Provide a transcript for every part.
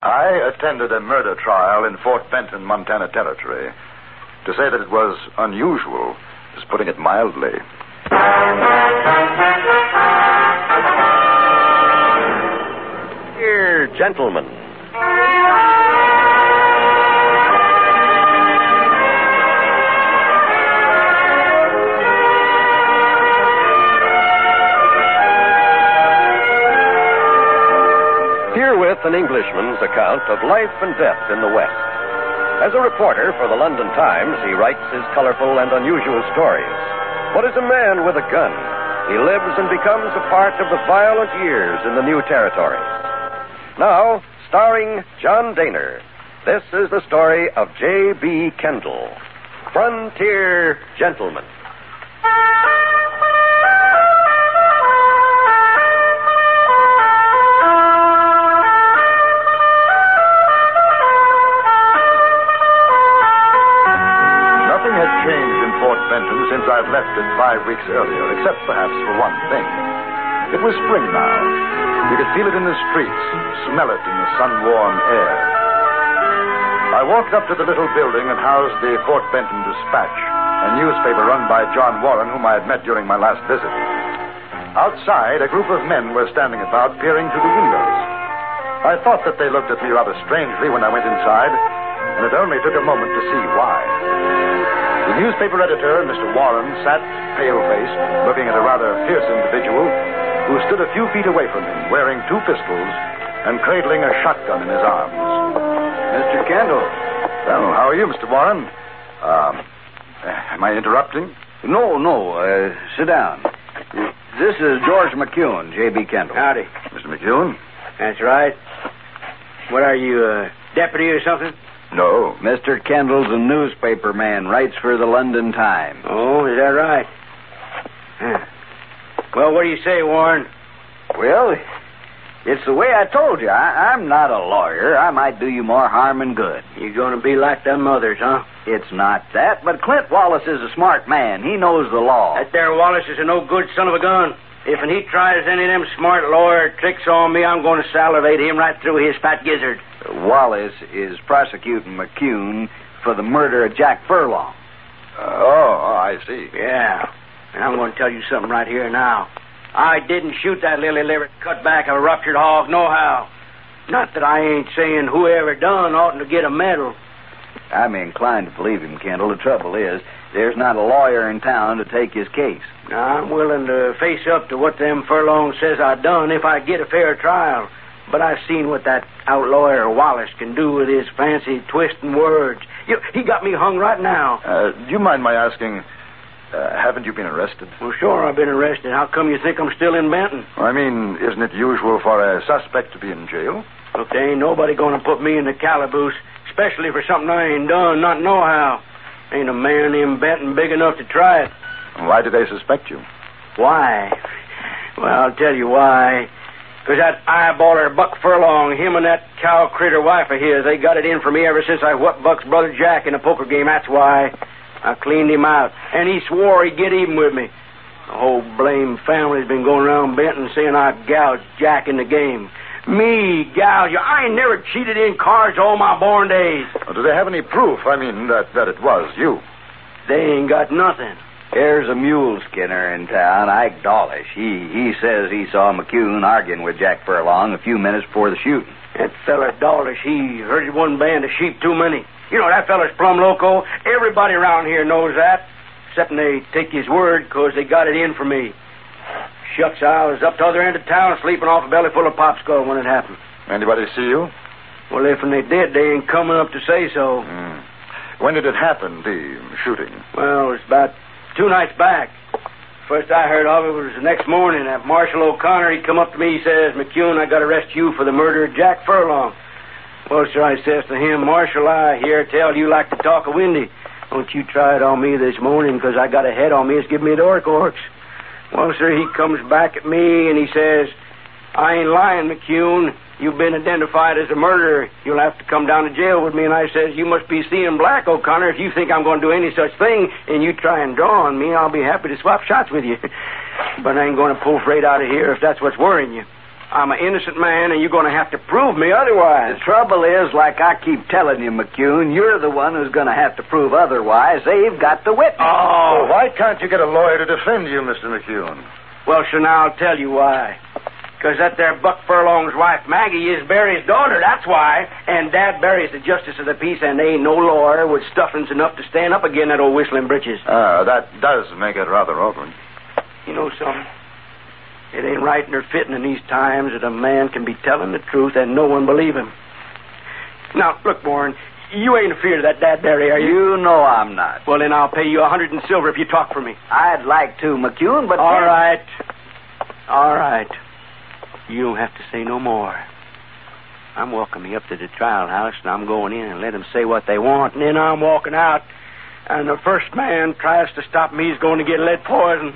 I attended a murder trial in Fort Benton, Montana Territory. To say that it was unusual is putting it mildly. Dear gentlemen. Herewith an Englishman's account of life and death in the West. As a reporter for the London Times, he writes his colorful and unusual stories. But as a man with a gun, he lives and becomes a part of the violent years in the new territories. Now, starring John Dehner, this is the story of J.B. Kendall, Frontier Gentleman. Since I'd left it 5 weeks earlier, except perhaps for one thing. It was spring now. You could feel it in the streets, smell it in the sun-warm air. I walked up to the little building that housed the Fort Benton Dispatch, a newspaper run by John Warren, whom I had met during my last visit. Outside, a group of men were standing about, peering through the windows. I thought that they looked at me rather strangely when I went inside, and it only took a moment to see why. The newspaper editor, Mr. Warren, sat pale-faced, looking at a rather fierce individual who stood a few feet away from him, wearing 2 pistols and cradling a shotgun in his arms. Mr. Kendall. Well, how are you, Mr. Warren? Am I interrupting? No. Sit down. This is George McCune, J.B. Kendall. Howdy. Mr. McCune? That's right. What are you, deputy or something? No. Mr. Kendall's a newspaper man, writes for the London Times. Oh, is that right? Well, what do you say, Warren? Well, it's the way I told you. I'm not a lawyer. I might do you more harm than good. You're going to be like them others, huh? It's not that, but Clint Wallace is a smart man. He knows the law. That there Wallace is a no-good son of a gun. If he tries any of them smart lawyer tricks on me, I'm going to salivate him right through his fat gizzard. Wallace is prosecuting McCune for the murder of Jack Furlong. I see. Yeah. And I'm going to tell you something right here now. I didn't shoot that lily-livered cutback of a ruptured hog nohow. Not that I ain't saying whoever done oughtn't to get a medal. I'm inclined to believe him, Kendall. The trouble is, there's not a lawyer in town to take his case. Now, I'm willing to face up to what them Furlong says I done if I get a fair trial. But I've seen what that outlawyer Wallace can do with his fancy twisting words. He got me hung right now. Do you mind my asking, haven't you been arrested? Well, sure, I've been arrested. How come you think I'm still in Benton? I mean, isn't it usual for a suspect to be in jail? Look, there ain't nobody going to put me in the calaboose, especially for something I ain't done, not nohow. Ain't a man in Benton big enough to try it. Why do they suspect you? Why? Well, I'll tell you why. Because that eyeballer Buck Furlong, him and that cow critter wife of his, they got it in for me ever since I whooped Buck's brother Jack in a poker game. That's why. I cleaned him out. And he swore he'd get even with me. The whole blame family's been going around Benton saying I gouged Jack in the game. Me gouge you? I ain't never cheated in cards all my born days. Well, do they have any proof, that it was you? They ain't got nothing. There's a mule skinner in town, Ike Dawlish. He says he saw McCune arguing with Jack Furlong a few minutes before the shooting. That feller Dawlish, he herded one band of sheep too many. You know, that feller's plumb loco. Everybody around here knows that, except they take his word because they got it in for me. Shucks, I was up the other end of town sleeping off a belly full of popsicle when it happened. Anybody see you? Well, if they did, they ain't coming up to say so. When did it happen, the shooting? Well, it was about 2 nights back. First I heard of it was the next morning. That Marshal O'Connor, he come up to me, he says, McCune, I got to arrest you for the murder of Jack Furlong. Well, sir, I says to him, Marshal, I hear tell you like to talk a windy. Don't you try it on me this morning, because I got a head on me. It's giving me the orcs. Well, sir, he comes back at me and he says, I ain't lying, McCune. You've been identified as a murderer. You'll have to come down to jail with me. And I says, you must be seeing black, O'Connor. If you think I'm going to do any such thing and you try and draw on me, I'll be happy to swap shots with you. But I ain't going to pull freight out of here if that's what's worrying you. I'm an innocent man, and you're going to have to prove me otherwise. The trouble is, like I keep telling you, McCune, you're the one who's going to have to prove otherwise. They've got the witness. Oh, why can't you get a lawyer to defend you, Mr. McCune? Well, sure, now I'll tell you why. Because that there Buck Furlong's wife, Maggie, is Barry's daughter, that's why. And Dad Barry's the justice of the peace, and there ain't no lawyer with stuffings enough to stand up again that old whistling britches. That does make it rather awkward. You know something? It ain't right nor fitting in these times that a man can be telling the truth and no one believe him. Now, look, Warren, you ain't afeard of that Dad Barry, are you? You know I'm not. Well, then I'll pay you 100 in silver if you talk for me. I'd like to, McCune, but... All right. All right. You don't have to say no more. I'm walking up to the trial house, and I'm going in and let them say what they want, and then I'm walking out. And the first man tries to stop me, he's going to get lead poison.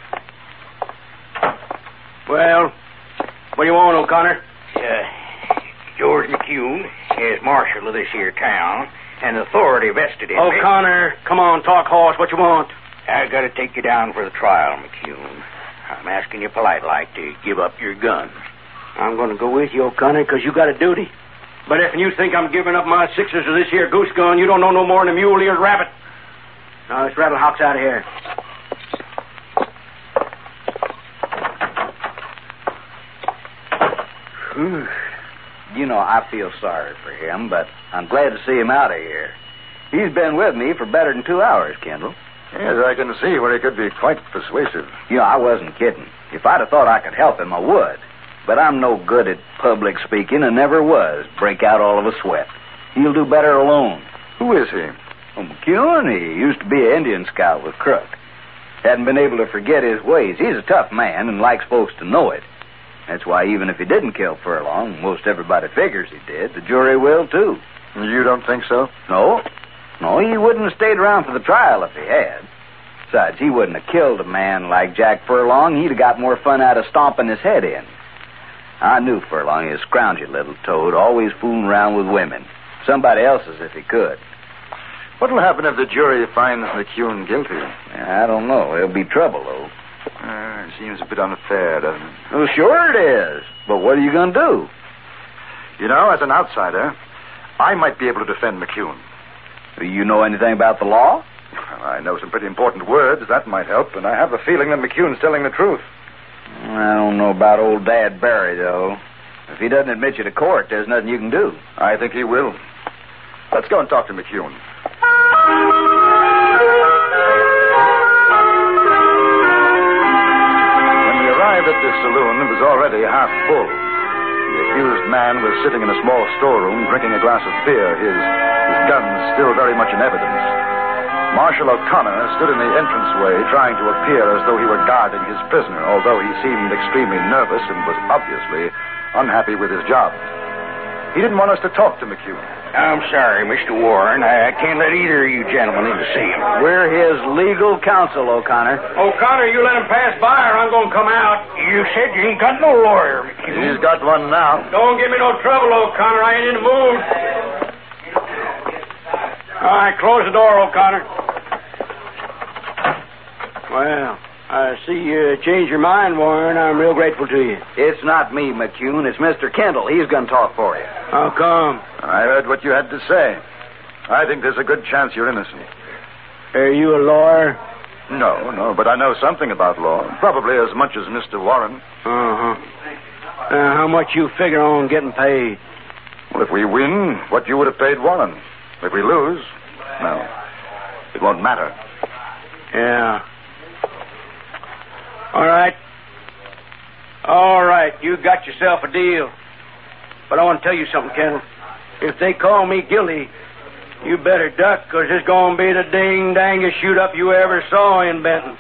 Well, what do you want, O'Connor? George McCune is marshal of this here town, and authority vested in me. O'Connor, come on, talk horse. What you want? I got to take you down for the trial, McCune. I'm asking you polite-like to give up your gun. I'm going to go with you, O'Connor, because you got a duty. But if you think I'm giving up my sixes of this here goose gun, you don't know no more than a mule-eared rabbit. Now, let's rattle hocks out of here. You know, I feel sorry for him, but I'm glad to see him out of here. He's been with me for better than 2 hours, Kendall. Yes, I can see where he could be quite persuasive. You know, I wasn't kidding. If I'd have thought I could help him, I would. But I'm no good at public speaking and never was. Break out all of a sweat. He'll do better alone. Who is he? Well, McCune, he used to be an Indian scout with Crook. Hadn't been able to forget his ways. He's a tough man and likes folks to know it. That's why even if he didn't kill Furlong, most everybody figures he did, the jury will, too. You don't think so? No, he wouldn't have stayed around for the trial if he had. Besides, he wouldn't have killed a man like Jack Furlong. He'd have got more fun out of stomping his head in. I knew Furlong, a scroungy little toad, always fooling around with women. Somebody else's if he could. What'll happen if the jury finds McCune guilty? I don't know. There'll be trouble, though. It seems a bit unfair, doesn't it? Well, sure it is. But what are you going to do? You know, as an outsider, I might be able to defend McCune. Do you know anything about the law? I know some pretty important words. That might help. And I have the feeling that McCune's telling the truth. I don't know about old Dad Barry, though. If he doesn't admit you to court, there's nothing you can do. I think he will. Let's go and talk to McCune. At this saloon, it was already half full. The accused man was sitting in a small storeroom drinking a glass of beer, his gun still very much in evidence. Marshal O'Connor stood in the entranceway trying to appear as though he were guarding his prisoner, although he seemed extremely nervous and was obviously unhappy with his job. He didn't want us to talk to McCune. I'm sorry, Mr. Warren. I can't let either of you gentlemen in to see him. We're his legal counsel, O'Connor. O'Connor, you let him pass by or I'm going to come out. You said you ain't got no lawyer, McCune. He's got one now. Don't give me no trouble, O'Connor. I ain't in the mood. All right, close the door, O'Connor. Well, I see you changed your mind, Warren. I'm real grateful to you. It's not me, McCune. It's Mr. Kendall. He's going to talk for you. How come? I heard what you had to say. I think there's a good chance you're innocent. Are you a lawyer? No, but I know something about law. Probably as much as Mr. Warren. Uh-huh. How much you figure on getting paid? Well, if we win, what you would have paid Warren. If we lose, no. It won't matter. Yeah. All right, you got yourself a deal. But I want to tell you something, Kendall. If they call me guilty, you better duck, because it's going to be the ding-dangest shoot-up you ever saw in Benton.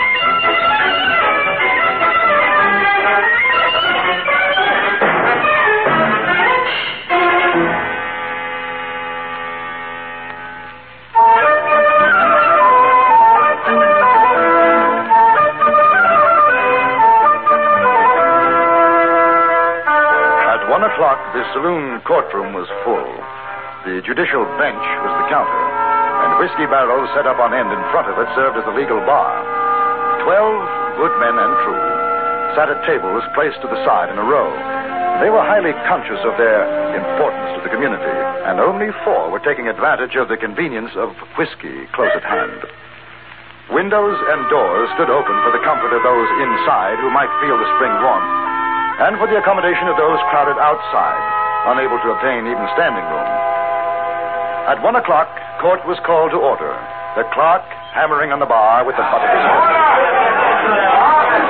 The saloon courtroom was full. The judicial bench was the counter, and whiskey barrels set up on end in front of it served as the legal bar. 12 good men and true sat at tables placed to the side in a row. They were highly conscious of their importance to the community, and only 4 were taking advantage of the convenience of whiskey close at hand. Windows and doors stood open for the comfort of those inside who might feel the spring warmth, and for the accommodation of those crowded outside, unable to obtain even standing room. At 1 o'clock, court was called to order, the clerk hammering on the bar with the butt of his whip.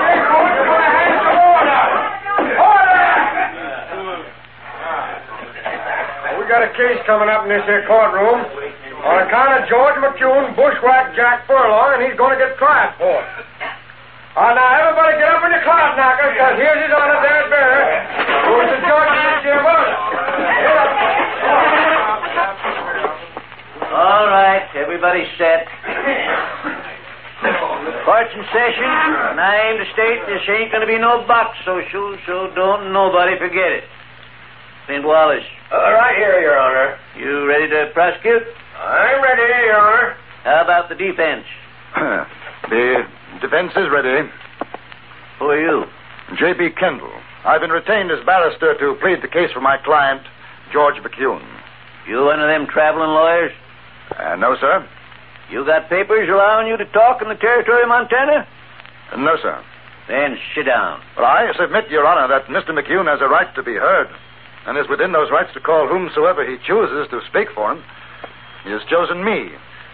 We got a case coming up in this here courtroom on account of George McCune bushwhacked Jack Furlong, and he's going to get tried for it. Now, everybody get up in your cloud knockers, because here's his honor, Dad Bear, who is the judge of this here murder. All right, everybody set. Court's in session, and I aim to state this ain't going to be no box social, so don't nobody forget it. Clint Wallace. Right here, Your Honor. You ready to prosecute? I'm ready, Your Honor. How about the defense? The defense is ready. Who are you? J.B. Kendall. I've been retained as barrister to plead the case for my client, George McCune. You one of them traveling lawyers? No, sir. You got papers allowing you to talk in the territory of Montana? No, sir. Then sit down. Well, I submit, Your Honor, that Mr. McCune has a right to be heard, and is within those rights to call whomsoever he chooses to speak for him. He has chosen me.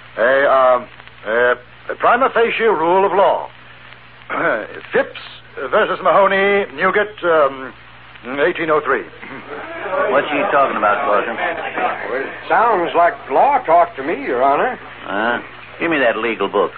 A prima facie rule of law. Phipps versus Mahoney, Newgate, 1803. What's he talking about, Corson? Well, it sounds like law talk to me, Your Honor. Give me that legal book.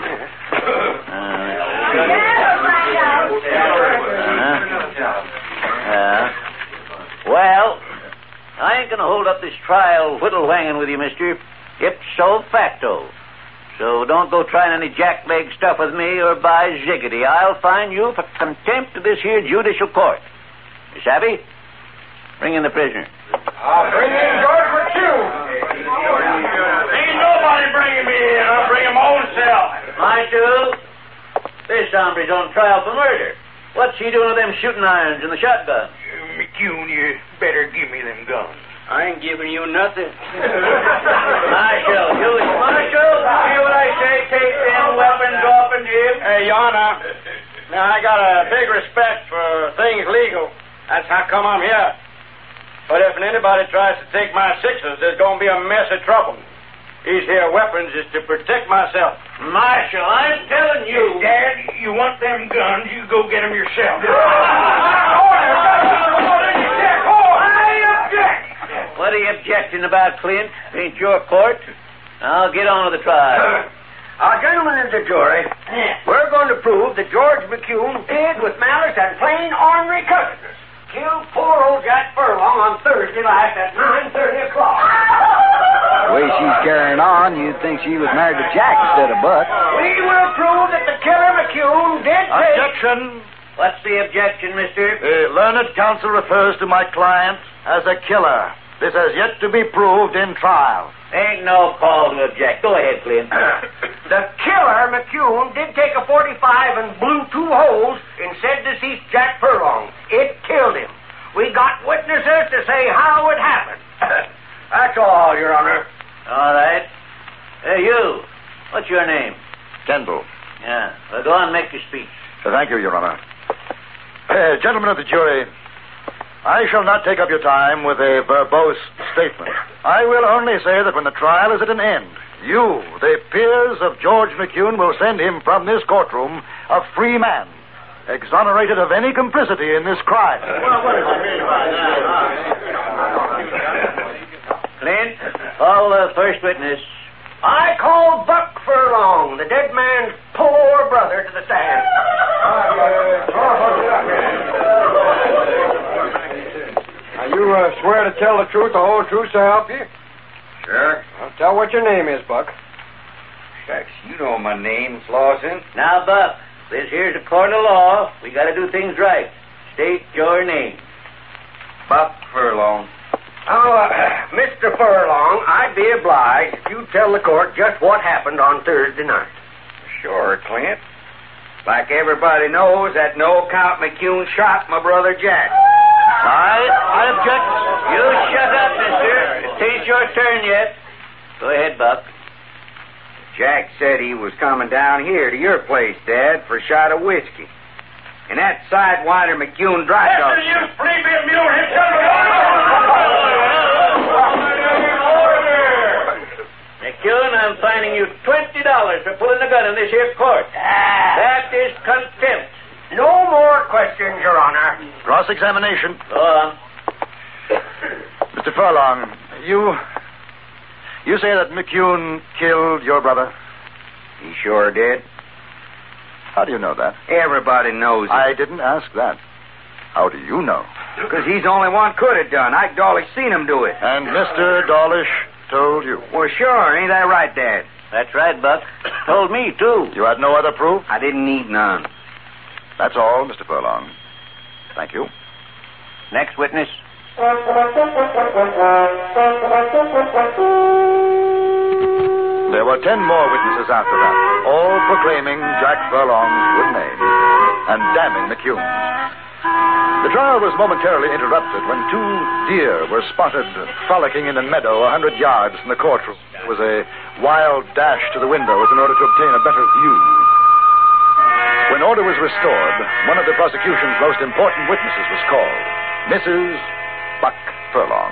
Well, I ain't going to hold up this trial whittle-whanging with you, mister. Ipso facto. So don't go trying any jackleg stuff with me, or by ziggity, I'll fine you for contempt of this here judicial court. You savvy? Bring in the prisoner. I'll bring in George McCune. Ain't nobody bringing me in. I'll bring him own self. Marshal, this hombre's on trial for murder. What's he doing with them shooting irons and the shotgun? McCune, you better give me them guns. I ain't giving you nothing. Marshal, you hear what I say? Take them weapons off and him. Hey, Your Honor. Now, I got a big respect for things legal. That's how come I'm here. But if anybody tries to take my sixes, there's going to be a mess of trouble. These here weapons is to protect myself. Marshal, I'm telling you. Dad, you want them guns, you go get them yourself. What are you objecting about, Clint? Ain't your court. I'll get on with the trial. Gentlemen of the jury, we're going to prove that George McCune did with malice and plain ornery covetousness killed poor old Jack Furlong on Thursday night at 9:30 o'clock. The way she's carrying on, you'd think she was married to Jack instead of Buck. We will prove that the killer McCune did take... Objection! What's the objection, mister? The learned counsel refers to my client as a killer. This has yet to be proved in trial. Ain't no call to object. Go ahead, Clint. The killer, McCune, did take a .45 and blew 2 holes in said deceased Jack Furlong. It killed him. We got witnesses to say how it happened. That's all, Your Honor. All right. Hey, you. What's your name? Kendall. Yeah. Well, go on and make your speech. Thank you, Your Honor. Gentlemen of the jury, I shall not take up your time with a verbose statement. I will only say that when the trial is at an end, you, the peers of George McCune, will send him from this courtroom a free man, exonerated of any complicity in this crime. Clint, call the first witness. I call Buck Furlong, the dead man's poor brother, to the stand. Now, you swear to tell the truth, the whole truth, to help you? Sure. Well, tell what your name is, Buck. Shucks, you know my name, Slauson. Now, Buck, this here's a court of law. We got to do things right. State your name. Buck Furlong. Oh, Mr. Furlong, I'd be obliged if you'd tell the court just what happened on Thursday night. Sure, Clint. Like everybody knows, that no account McCune shot my brother Jack. I object. You shut up, mister. It ain't your turn yet. Go ahead, Buck. Jack said he was coming down here to your place, Dad, for a shot of whiskey. And that sidewinder McCune dry dog. Listen, you flea-bit mule, hit McCune, I'm fining you $20 for pulling the gun in this here court. That is contempt. No more questions, Your Honor. Cross-examination. Go on. Mr. Furlong, you say that McCune killed your brother? He sure did. How do you know that? Everybody knows it. I didn't ask that. How do you know? Because he's the only one could have done. Ike Dawlish seen him do it. And Mr. Dawlish told you? Well, sure. Ain't that right, Dad? That's right, Buck. Told me, too. You had no other proof? I didn't need none. That's all, Mr. Furlong. Thank you. Next witness. There were 10 more witnesses after that, all proclaiming Jack Furlong's good name and damning McCune's. The trial was momentarily interrupted when 2 deer were spotted frolicking in a meadow 100 yards from the courtroom. There was a wild dash to the windows in order to obtain a better view. When order was restored, one of the prosecution's most important witnesses was called, Mrs. Buck Furlong.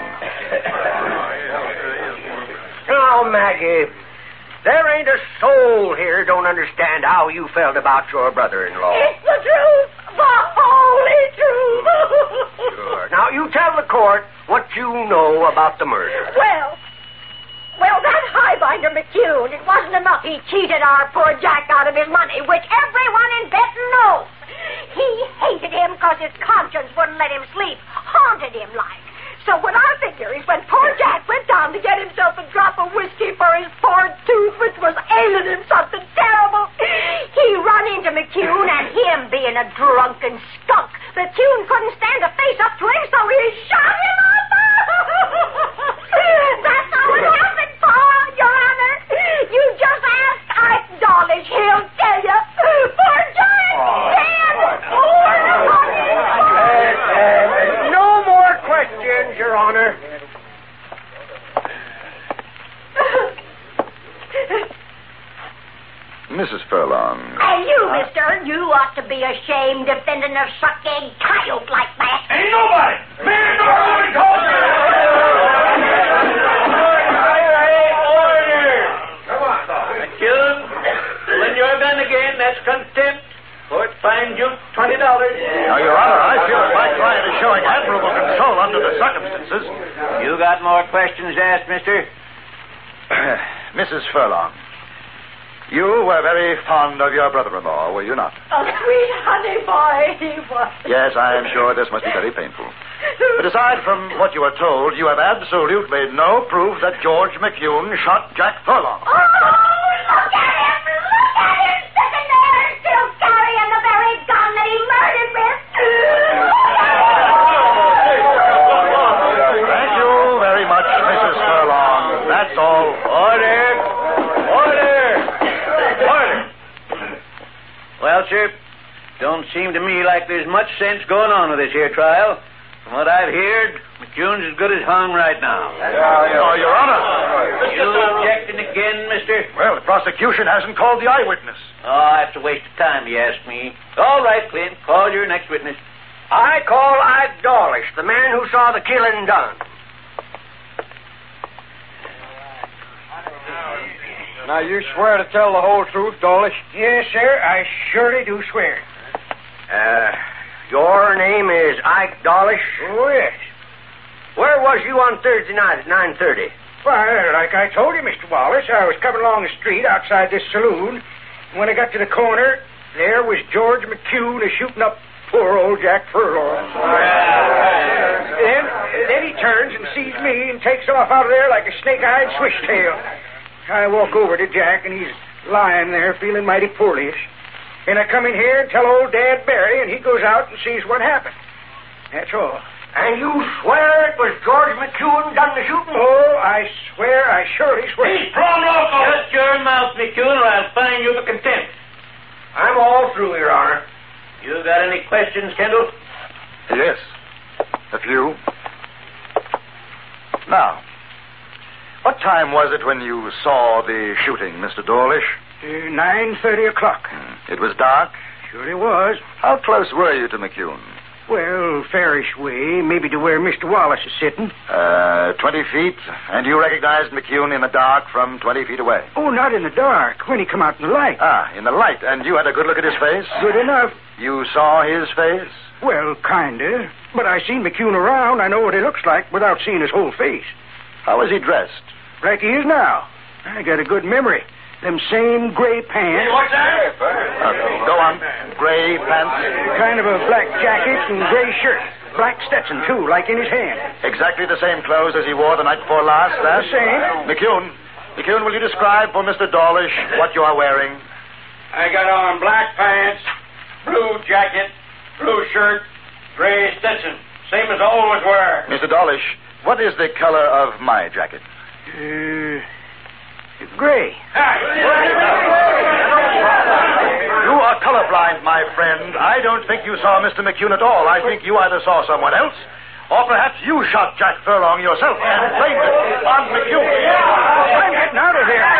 Now, Maggie, there ain't a soul here don't understand how you felt about your brother-in-law. It's the truth. The holy truth. Sure. Now, you tell the court what you know about the murder. Well, that highbinder McCune, it wasn't enough he cheated our poor Jack out of his money, which everyone in Benton knows. He hated him because his conscience wouldn't let him sleep, haunted him like. So what I figure is when poor Jack went down to get himself a drop of whiskey for his poor tooth, which was ailing him something terrible, he run into McCune, and him being a drunken skunk, McCune couldn't stand to face up to him, so he shot him up. That's how it happened, Paul, Your Honor. You just ask Ike Dawlish, he'll tell you. Poor Jack, dead. No more questions, Your Honor. Mrs. Furlong. And you, mister, you ought to be ashamed defending a suck-egg coyote like that. Ain't nobody. Man, nobody told you. McCune, when you're done again, that's contempt. Court fined you $20. Now, Your Honor, I feel that my client is showing admirable control under the circumstances. You got more questions to ask, mister? Mrs. Furlong, you were very fond of your brother-in-law, were you not? A sweet honey boy he was. Yes, I am sure this must be very painful. But aside from what you were told, you have absolutely no proof that George McCune shot Jack Furlong. Oh, look at him! Look at him sitting there, still carrying the very gun that he murdered with. Thank you very much, Mrs. Furlong. That's all. Order! Well, sir, don't seem to me like there's much sense going on with this here trial. From what I've heard, McCune's as good as hung right now. Oh, Your Honor. You objecting again, mister? Well, the prosecution hasn't called the eyewitness. Oh, that's a waste of time, you ask me. All right, Clint, call your next witness. I call Ike Dawlish, the man who saw the killing done. Now, you swear to tell the whole truth, Dawlish? Yes, sir, I surely do swear. Your name is Ike Dawlish? Oh, yes. Where was you on Thursday night at 9:30? Well, like I told you, Mr. Wallace, I was coming along the street outside this saloon. When I got to the corner, there was George McCune shooting up poor old Jack Furlong. Then he turns and sees me and takes off out of there like a snake-eyed swishtail. I walk over to Jack, and he's lying there feeling mighty poorly-ish. And I come in here and tell old Dad Barry, and he goes out and sees what happened. That's all. And you swear it was George McCune done the shooting? Oh, I swear, I surely swear. He's plumb loco. Shut your mouth, McCune, or I'll fine you for contempt. I'm all through, Your Honor. You got any questions, Kendall? Yes. A few. Now, what time was it when you saw the shooting, Mr. Dawlish? 9:30 o'clock. It was dark. Sure it was. How close were you to McCune? Well, fairish way, maybe to where Mr. Wallace is sitting. 20 feet. And you recognized McCune in the dark from 20 feet away? Oh, not in the dark. When he come out in the light. Ah, in the light. And you had a good look at his face? Good enough. You saw his face? Well, kinda. But I seen McCune around. I know what he looks like without seeing his whole face. How was he dressed? Like he is now. I got a good memory. Them same gray pants. What's that? Go on. Gray pants. Kind of a black jacket and gray shirt. Black Stetson, too, like in his hand. Exactly the same clothes as he wore the night before last, The same. McCune, will you describe for Mr. Dawlish what you are wearing? I got on black pants, blue jacket, blue shirt, gray Stetson. Same as I always wear. Mr. Dawlish, what is the color of my jacket? Gray. You are colorblind, my friend. I don't think you saw Mr. McCune at all. I think you either saw someone else, or perhaps you shot Jack Furlong yourself and blamed it on McCune. I'm getting out of here.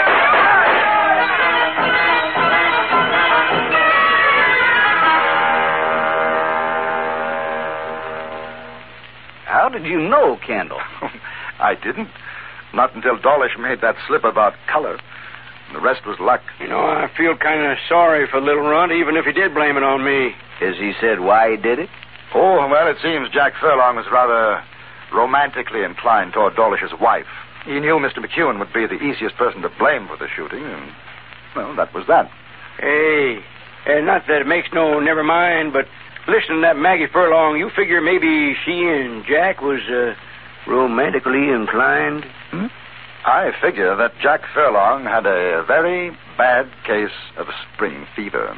How did you know, Kendall? I didn't. Not until Dawlish made that slip about color. The rest was luck. You know, I feel kind of sorry for Little Runt, even if he did blame it on me. Has he said why he did it? Oh, well, it seems Jack Furlong was rather romantically inclined toward Dawlish's wife. He knew Mr. McCune would be the easiest person to blame for the shooting, and, well, that was that. Hey, not that it makes no never mind, but listen to that Maggie Furlong. You figure maybe she and Jack was romantically inclined? I figure that Jack Furlong had a very bad case of spring fever.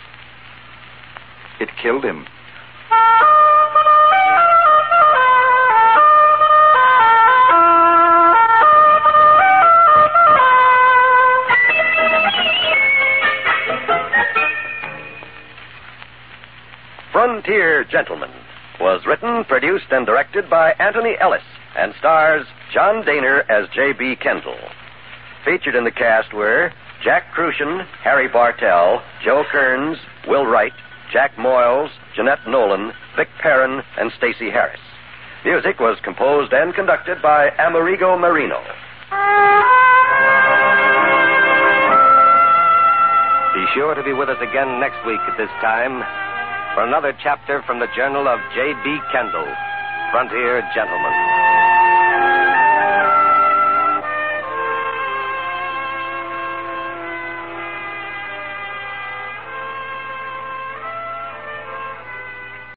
It killed him. Frontier Gentlemen was written, produced, and directed by Anthony Ellis and stars John Daner as J.B. Kendall. Featured in the cast were Jack Crucian, Harry Bartell, Joe Kearns, Will Wright, Jack Moyles, Jeanette Nolan, Vic Perrin, and Stacey Harris. Music was composed and conducted by Amerigo Marino. Be sure to be with us again next week at this time for another chapter from the Journal of J.B. Kendall, Frontier Gentlemen.